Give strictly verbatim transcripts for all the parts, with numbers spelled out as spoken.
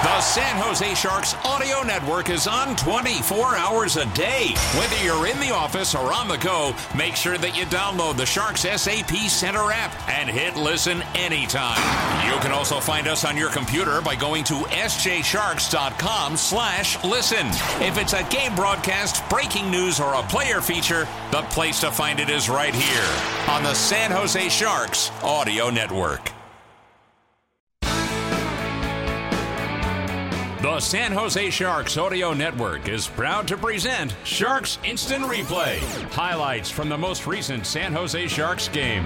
The San Jose Sharks audio network is on twenty-four hours a day. Whether you're in the office or on the go, make sure that you download the Sharks S A P Center app and hit listen anytime. You can also find us on your computer by going to s j sharks dot com slash listen. If it's a game broadcast, breaking news, or a player feature, the place to find it is right here on the San Jose Sharks audio network. The San Jose Sharks Audio Network is proud to present Sharks Instant Replay. Highlights from the most recent San Jose Sharks game.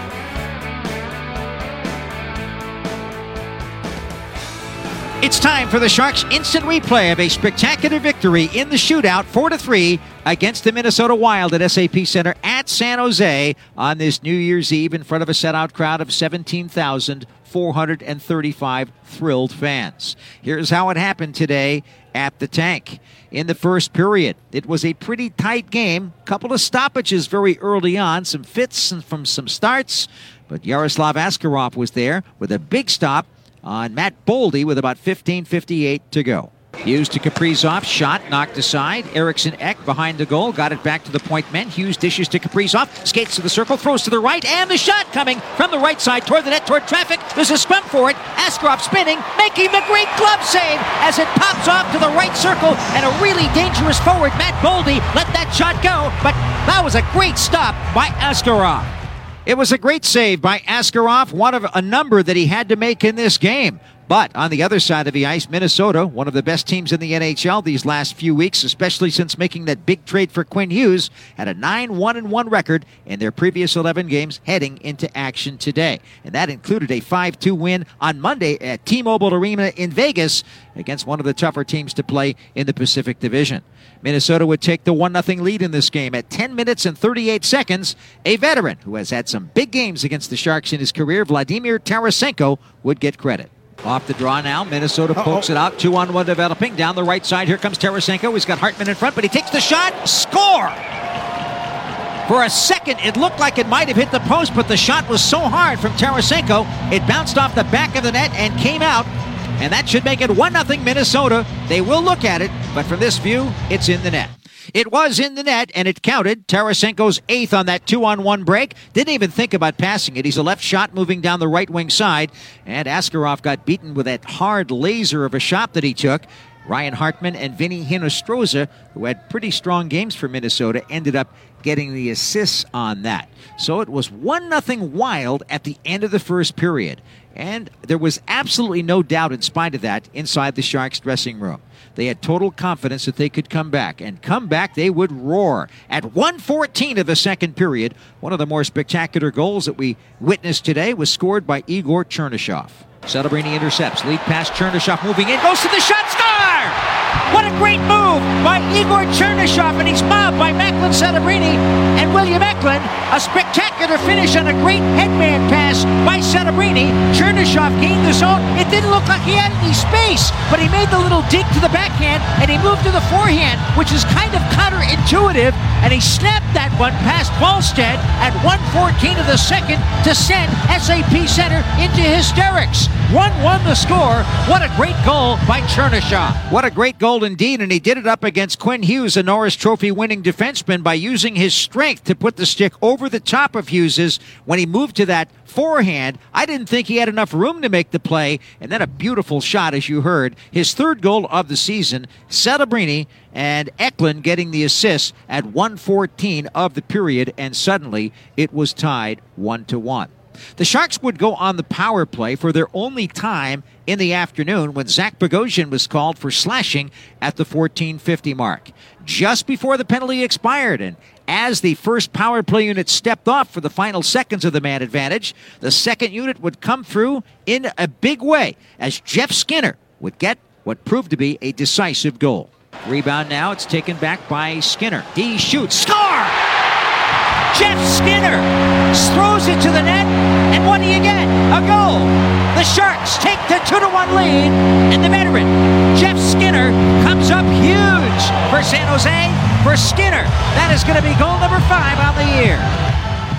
It's time for the Sharks Instant Replay of a spectacular victory in the shootout, four to three, against the Minnesota Wild at S A P Center at San Jose on this New Year's Eve in front of a sellout crowd of seventeen thousand four hundred thirty-five thrilled fans. Here's how it happened today at the Tank. In the first period, it was a pretty tight game. Couple of stoppages very early on, some fits and from some starts, but Yaroslav Askarov was there with a big stop on Matt Boldy with about fifteen fifty-eight to go. Hughes to Kaprizov, shot knocked aside. Eriksson Ek behind the goal, got it back to the point men. Hughes dishes to Kaprizov, skates to the circle, throws to the right, and the shot coming from the right side toward the net, toward traffic. There's a scrum for it. Askarov spinning, making the great glove save as it pops off to the right circle, and a really dangerous forward, Matt Boldy, let that shot go, but that was a great stop by Askarov. It was a great save by Askarov, one of a number that he had to make in this game. But on the other side of the ice, Minnesota, one of the best teams in the N H L these last few weeks, especially since making that big trade for Quinn Hughes, had a nine one one record in their previous eleven games heading into action today. And that included a five two win on Monday at T-Mobile Arena in Vegas against one of the tougher teams to play in the Pacific Division. Minnesota would take the one nothing lead in this game at ten minutes and thirty-eight seconds. A veteran who has had some big games against the Sharks in his career, Vladimir Tarasenko, would get credit. Off the draw now, Minnesota pokes Uh-oh. it out, two on one developing. Down the right side, here comes Tarasenko. He's got Hartman in front, but he takes the shot. Score! For a second, it looked like it might have hit the post, but the shot was so hard from Tarasenko, it bounced off the back of the net and came out. And that should make it one nothing Minnesota. They will look at it, but from this view, it's in the net. It was in the net, and it counted. Tarasenko's eighth on that two-on-one break. Didn't even think about passing it. He's a left shot moving down the right wing side, and Askarov got beaten with that hard laser of a shot that he took. Ryan Hartman and Vinny Hinostroza, who had pretty strong games for Minnesota, ended up getting the assists on that. So it was one nothing Wild at the end of the first period. And there was absolutely no doubt, in spite of that, inside the Sharks dressing room. They had total confidence that they could come back, and come back they would roar. At one fourteen of the second period, one of the more spectacular goals that we witnessed today was scored by Igor Chernyshov. Celebrini intercepts, lead pass, Chernyshov moving in, goes to the shot, score! What a great move by Igor Chernyshov, and he's mobbed by Macklin Celebrini and William Eklund. A spectacular finish on a great headman pass by Celebrini. Chernyshov gained the zone. It didn't look like he had any space, but he made the little dig to the backhand, and he moved to the forehand, which is kind of counterintuitive, and he snapped that one past Wallstedt at one fourteen of the second to send S A P Center into hysterics. one one the score. What a great goal by Chernyshov. What a great goal indeed, and he did it up against Quinn Hughes, a Norris Trophy winning defenseman, by using his strength to put the stick over the top of Hughes's when he moved to that forehand. I didn't think he had enough room to make the play, and then a beautiful shot, as you heard. His third goal of the season. Celebrini and Eklund getting the assists at one fourteen of the period, and suddenly it was tied one to one. The Sharks would go on the power play for their only time in the afternoon when Zach Bogosian was called for slashing at the fourteen fifty mark. Just before the penalty expired, and as the first power play unit stepped off for the final seconds of the man advantage, the second unit would come through in a big way as Jeff Skinner would get what proved to be a decisive goal. Rebound now, it's taken back by Skinner. He shoots, score! Jeff Skinner throws it to the net, and what do you get? A goal. The Sharks take the two to one lead, and the veteran, Jeff Skinner, comes up huge for San Jose. For Skinner, that is going to be goal number five on the year.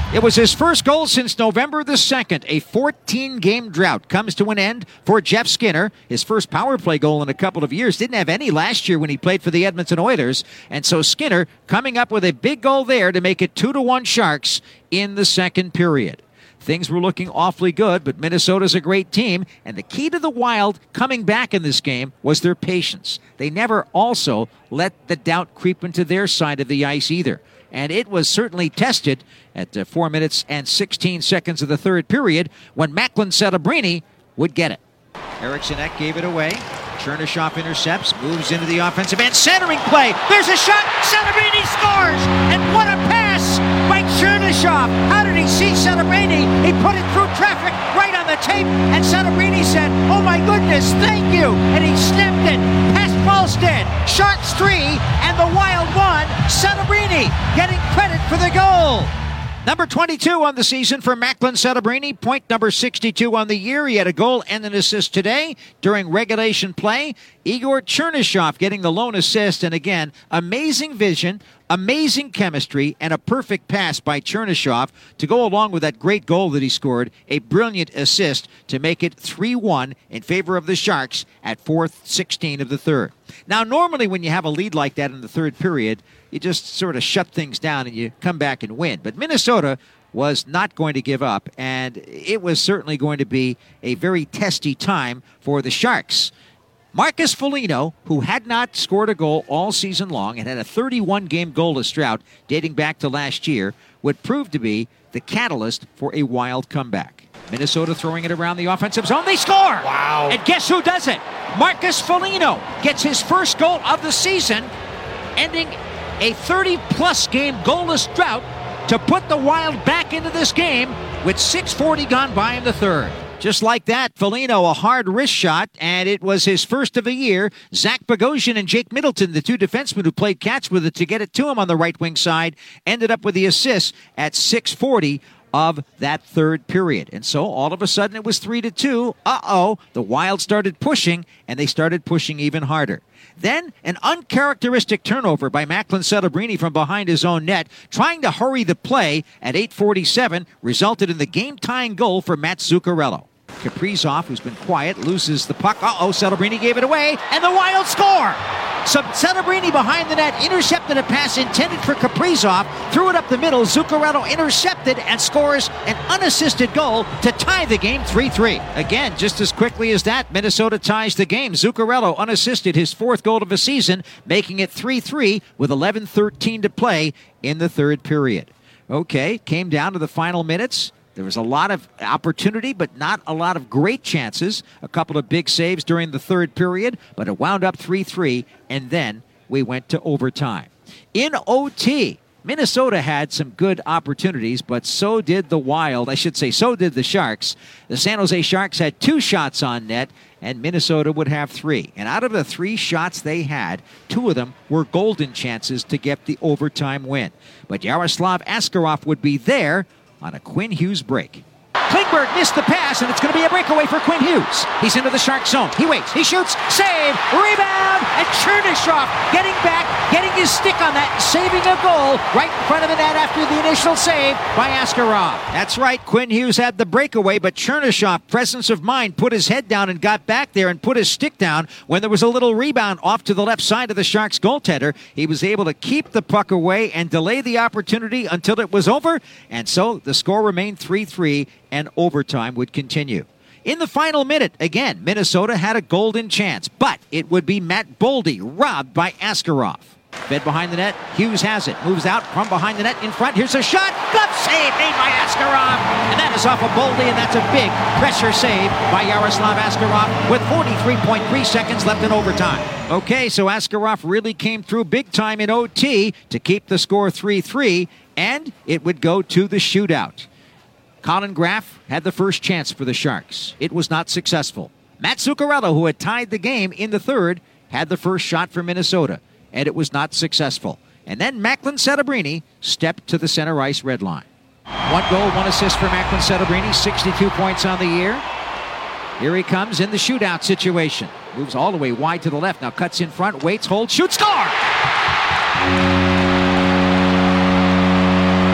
It was his first goal since November the second. A fourteen-game drought comes to an end for Jeff Skinner. His first power play goal in a couple of years. Didn't have any last year when he played for the Edmonton Oilers. And so Skinner coming up with a big goal there to make it two to one Sharks in the second period. Things were looking awfully good, but Minnesota's a great team, and the key to the Wild coming back in this game was their patience. They never also let the doubt creep into their side of the ice either. And it was certainly tested at uh, four minutes and sixteen seconds of the third period when Macklin Celebrini would get it. Eriksson Ek gave it away. Chernyshov intercepts, moves into the offensive end, centering play. There's a shot. Celebrini scores! And what a pass by Chernyshov. How did he see Celebrini? He put it through traffic right on the tape, and Celebrini said, "Oh my goodness, thank you!" And he snipped it past Falstead. Sharks three, and the Wild one. Celebrini getting credit for the goal. Number twenty-two on the season for Macklin Celebrini. Point number sixty-two on the year. He had a goal and an assist today during regulation play. Igor Chernyshov getting the lone assist. And again, amazing vision, amazing chemistry, and a perfect pass by Chernyshov to go along with that great goal that he scored. A brilliant assist to make it three one in favor of the Sharks at four sixteen of the third. Now, normally when you have a lead like that in the third period, you just sort of shut things down and you come back and win. But Minnesota was not going to give up, and it was certainly going to be a very testy time for the Sharks. Marcus Foligno, who had not scored a goal all season long and had a thirty-one game goalless drought dating back to last year, would prove to be the catalyst for a Wild comeback. Minnesota throwing it around the offensive zone. They score! Wow. And guess who does it? Marcus Foligno gets his first goal of the season, ending a thirty-plus game goalless drought to put the Wild back into this game with six forty gone by in the third. Just like that, Foligno, a hard wrist shot, and it was his first of the year. Zach Bogosian and Jake Middleton, the two defensemen who played catch with it to get it to him on the right wing side, ended up with the assist at six forty of that third period. And so all of a sudden it was three to two. Uh-oh, the Wild started pushing, and they started pushing even harder. Then an uncharacteristic turnover by Macklin Celebrini from behind his own net, trying to hurry the play at eight forty-seven, resulted in the game-tying goal for Matt Zuccarello. Kaprizov, who's been quiet, loses the puck. Uh-oh, Celebrini gave it away, and the Wild score! So Celebrini behind the net intercepted a pass intended for Kaprizov, threw it up the middle. Zuccarello intercepted and scores an unassisted goal to tie the game three three. Again, just as quickly as that, Minnesota ties the game. Zuccarello unassisted, his fourth goal of the season, making it three three with eleven thirteen to play in the third period. Okay, came down to the final minutes. There was a lot of opportunity, but not a lot of great chances. A couple of big saves during the third period, but it wound up three three, and then we went to overtime. In O T, Minnesota had some good opportunities, but so did the Wild. I should say, so did the Sharks. The San Jose Sharks had two shots on net, and Minnesota would have three. And out of the three shots they had, two of them were golden chances to get the overtime win. But Yaroslav Askarov would be there on a Quinn Hughes break. Klingberg missed the pass, and it's going to be a breakaway for Quinn Hughes. He's into the Shark zone. He waits. He shoots. Save. Rebound. And Chernyshov getting back, getting his stick on that, saving a goal right in front of the net after the initial save by Askarov. That's right. Quinn Hughes had the breakaway, but Chernyshov, presence of mind, put his head down and got back there and put his stick down when there was a little rebound off to the left side of the Sharks goaltender. He was able to keep the puck away and delay the opportunity until it was over, and so the score remained three three, and overtime would continue. In the final minute, again, Minnesota had a golden chance, but it would be Matt Boldy robbed by Askarov. Fed behind the net, Hughes has it, moves out from behind the net in front. Here's a shot, glove save made by Askarov, and that is off of Boldy, and that's a big pressure save by Yaroslav Askarov with forty-three point three seconds left in overtime. Okay, so Askarov really came through big time in O T to keep the score three three, and it would go to the shootout. Colin Graff had the first chance for the Sharks. It was not successful. Matt Zuccarello, who had tied the game in the third, had the first shot for Minnesota, and it was not successful. And then Macklin Celebrini stepped to the center ice red line. One goal, one assist for Macklin Celebrini, sixty-two points on the year. Here he comes in the shootout situation. Moves all the way wide to the left, now cuts in front, waits, holds, shoots, score!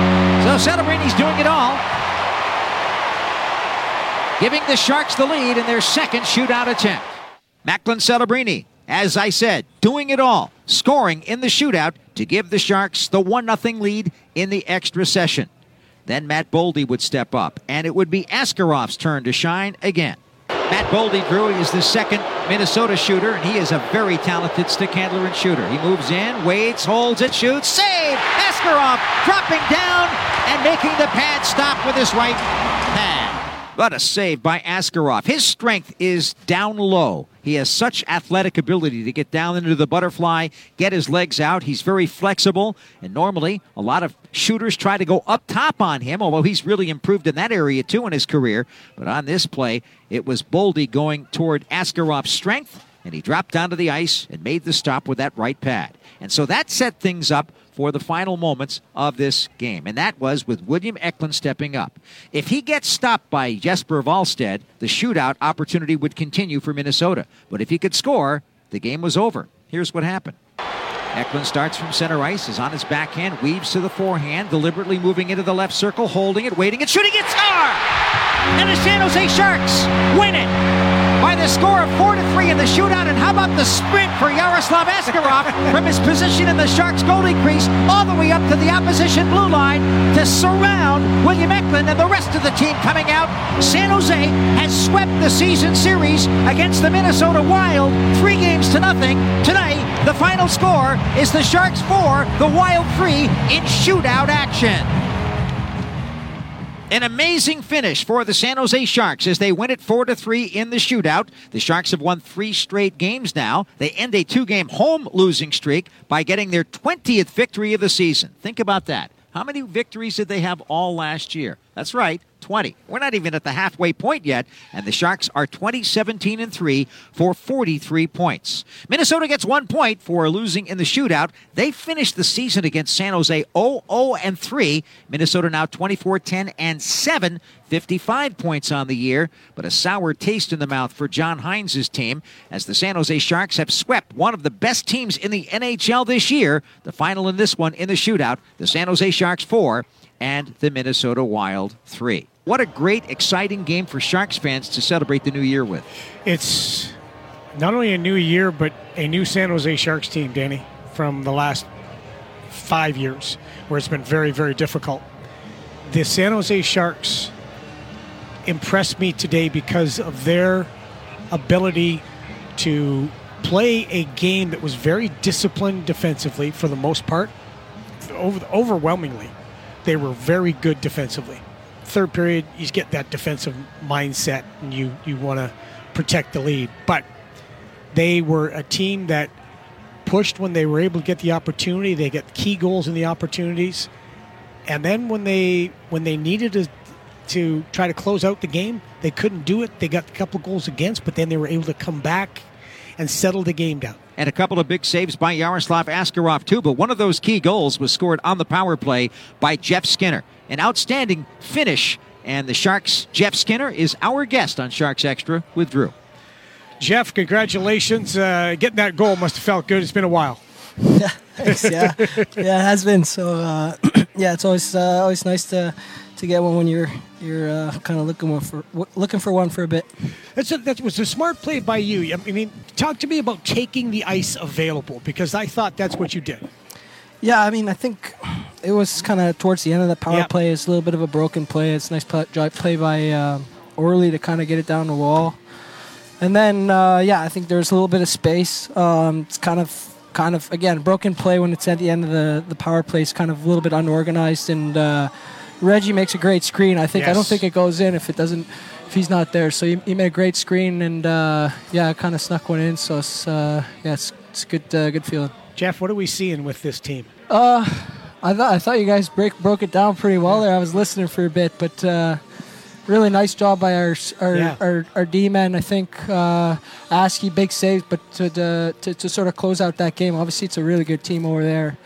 So Celebrini doing it all, giving the Sharks the lead in their second shootout attempt. Macklin Celebrini, as I said, doing it all, scoring in the shootout to give the Sharks the one nothing lead in the extra session. Then Matt Boldy would step up, and it would be Askarov's turn to shine again. Matt Boldy, Drew, he is the second Minnesota shooter, and he is a very talented stick handler and shooter. He moves in, waits, holds it, shoots, save! Askarov dropping down and making the pad stop with his right pad. What a save by Askarov. His strength is down low. He has such athletic ability to get down into the butterfly, get his legs out. He's very flexible, and normally a lot of shooters try to go up top on him, although he's really improved in that area too in his career. But on this play, it was Boldy going toward Askarov's strength, and he dropped down to the ice and made the stop with that right pad. And so that set things up for the final moments of this game, and that was with William Eklund stepping up. If he gets stopped by Jesper Wallstedt, the shootout opportunity would continue for Minnesota. But if he could score, the game was over. Here's what happened. Eklund starts from center ice, is on his backhand, weaves to the forehand, deliberately moving into the left circle, holding it, waiting, and shooting it, score! And the San Jose Sharks win it by the score of four to three in the shootout. And how about the sprint for Yaroslav Askarov from his position in the Sharks goalie crease all the way up to the opposition blue line to surround William Eklund and the rest of the team coming out. San Jose has swept the season series against the Minnesota Wild three games to nothing. Tonight, the final score is the Sharks four, the Wild three in shootout action. An amazing finish for the San Jose Sharks as they win it four to three in the shootout. The Sharks have won three straight games now. They end a two-game home losing streak by getting their twentieth victory of the season. Think about that. How many victories did they have all last year? That's right, twenty. We're not even at the halfway point yet, and the Sharks are twenty, seventeen, and three for forty-three points. Minnesota gets one point for losing in the shootout. They finished the season against San Jose oh oh and three. Minnesota now twenty-four, ten, and seven, fifty-five points on the year, but a sour taste in the mouth for John Hines' team as the San Jose Sharks have swept one of the best teams in the N H L this year. The final in this one in the shootout, the San Jose Sharks four and the Minnesota Wild three. What a great, exciting game for Sharks fans to celebrate the new year with. It's not only a new year, but a new San Jose Sharks team, Danny, from the last five years, where it's been very, very difficult. The San Jose Sharks impressed me today because of their ability to play a game that was very disciplined defensively for the most part. Over, overwhelmingly, they were very good defensively. Third period, you get that defensive mindset, and you, you want to protect the lead. But they were a team that pushed when they were able to get the opportunity. They get key goals in the opportunities. And then when they when they needed to, to try to close out the game, they couldn't do it. They got a couple of goals against, but then they were able to come back and settle the game down. And a couple of big saves by Yaroslav Askarov, too. But one of those key goals was scored on the power play by Jeff Skinner. An outstanding finish. And the Sharks' Jeff Skinner is our guest on Sharks Extra with Drew. Jeff, congratulations. Uh, getting that goal must have felt good. It's been a while. Yeah, thanks. Yeah, yeah, it has been. So, uh, yeah, it's always uh, always nice to to get one when you're you're uh, kind of looking one for looking for one for a bit. That's a, that was a smart play by you. I mean, talk to me about taking the ice available, because I thought that's what you did. Yeah, I mean, I think it was kind of towards the end of the power yep. play. It's a little bit of a broken play. It's a nice play, play by uh, Orly to kind of get it down the wall. And then, uh, yeah, I think there's a little bit of space. Um, it's kind of, kind of again, broken play when it's at the end of the, the power play. It's kind of a little bit unorganized. And uh, Reggie makes a great screen. I think yes. I don't think it goes in if it doesn't, if he's not there. So he, he made a great screen, and uh, yeah, kind of snuck one in. So it's uh, yeah, it's, it's a good, uh, good feeling. Jeff, what are we seeing with this team? Uh, I thought I thought you guys break, broke it down pretty well there. I was listening for a bit, but uh, really nice job by our our yeah. our, our D-men. I think uh, Askey, big save, but to, to to to sort of close out that game. Obviously, it's a really good team over there.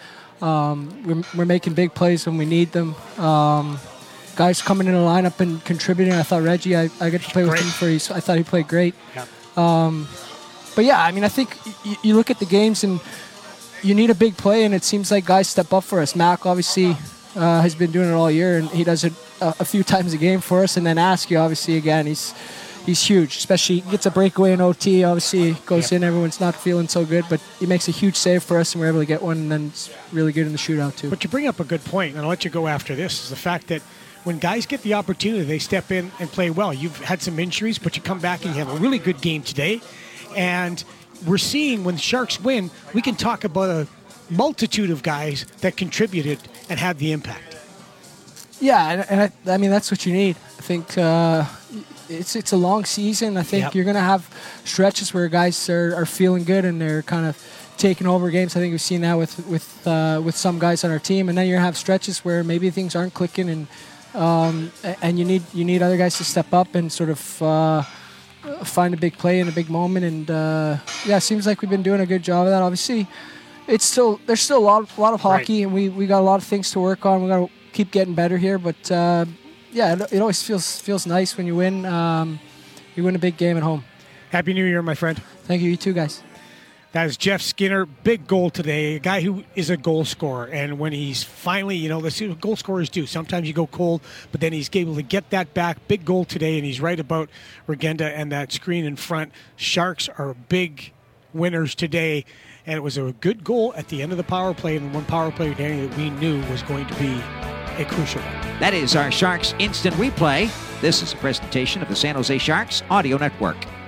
Um, we're we're making big plays when we need them. Um, guys coming in the lineup and contributing. I thought Reggie, I, I got to play with great. him for. I thought he played great. Yeah. Um, but yeah, I mean, I think y- you look at the games and you need a big play, and it seems like guys step up for us. Mac, obviously, uh, has been doing it all year, and he does it a, a few times a game for us. And then Askew, obviously, again, he's he's huge. Especially he gets a breakaway in O T. Obviously, goes Yep. in. Everyone's not feeling so good, but he makes a huge save for us, and we're able to get one. And then it's really good in the shootout too. But you bring up a good point, and I'll let you go after this, is the fact that when guys get the opportunity, they step in and play well. You've had some injuries, but you come back and you have a really good game today. And we're seeing when the Sharks win, we can talk about a multitude of guys that contributed and had the impact. Yeah, and, and I, I mean that's what you need. I think uh, it's it's a long season. I think Yep. you're going to have stretches where guys are, are feeling good and they're kind of taking over games. I think we've seen that with with uh, with some guys on our team, and then you're going to have stretches where maybe things aren't clicking, and um, and you need you need other guys to step up and sort of uh, find a big play in a big moment. And uh, yeah, it seems like we've been doing a good job of that. Obviously, it's still there's still a lot a lot of hockey, Right. and we, we got a lot of things to work on. We got to keep getting better here, but uh, yeah, it, it always feels feels nice when you win. Um, you win a big game at home. Happy New Year, my friend. Thank you, you too, guys. That is Jeff Skinner, big goal today, a guy who is a goal scorer. And when he's finally, you know, that's what goal scorers do. Sometimes you go cold, but then he's able to get that back. Big goal today, and he's right about Regenda and that screen in front. Sharks are big winners today, and it was a good goal at the end of the power play, and one power play, Danny, that we knew was going to be a crucial one. That is our Sharks Instant Replay. This is a presentation of the San Jose Sharks Audio Network.